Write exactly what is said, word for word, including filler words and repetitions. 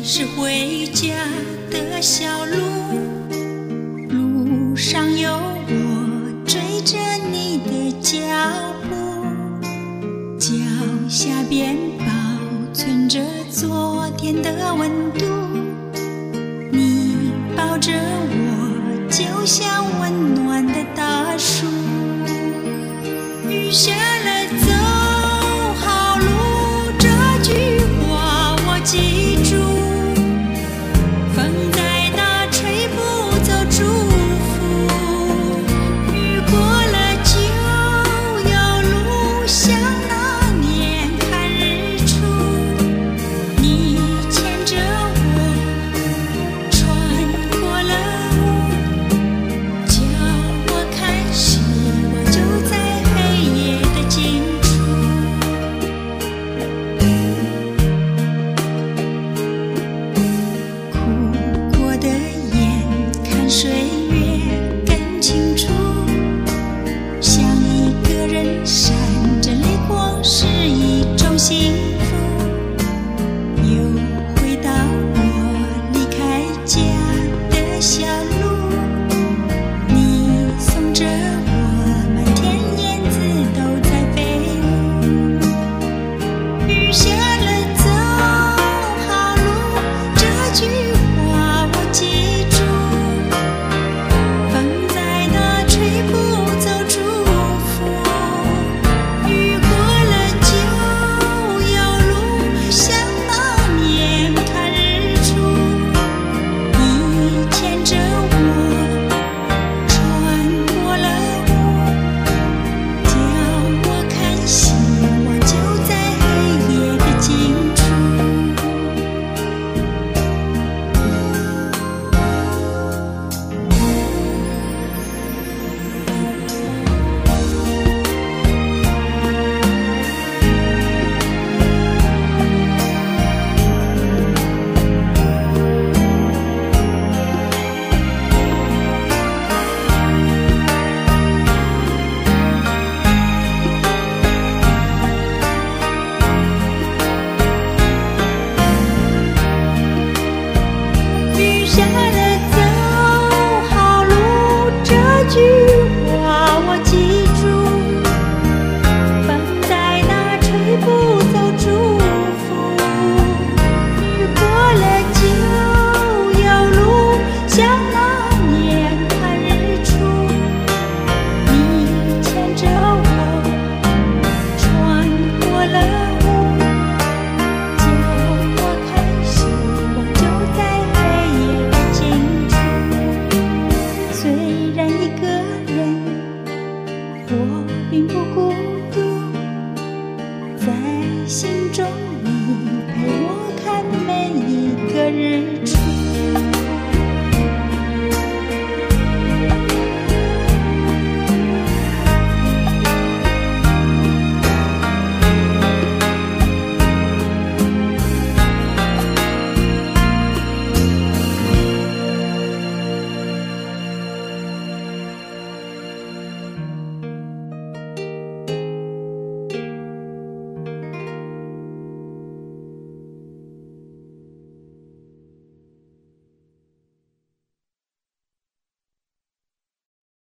是回家的小路，路上有我追着你的脚步，脚下边保存着昨天的温度，你抱着我就像温暖的大树。雨下了走好路，这句话我记住，风在那吹不走祝福，雨过了就有路，像那年看日出，你牵着我穿过了雾，叫我看希望就在黑夜的尽处。哭过的眼看岁月更清楚，像一个人闪着泪光是一种幸福，又回到我离开家的小路，你送着我，满天燕子都在飞舞。雨下了走好路，这句话我记住，风在那吹不走祝福，雨过了就有路，像那年看日出，你牵着我穿过了雾，叫我看希望就在黑夜的尽处。雨下了走好路，这句话我记住，风在那吹不走祝福，雨过了就有路，像那年看日出，你牵着我穿过了雾，叫我看希望就在黑夜的尽处。虽然一个人我并不孤独，在心中你陪我看每一个日出。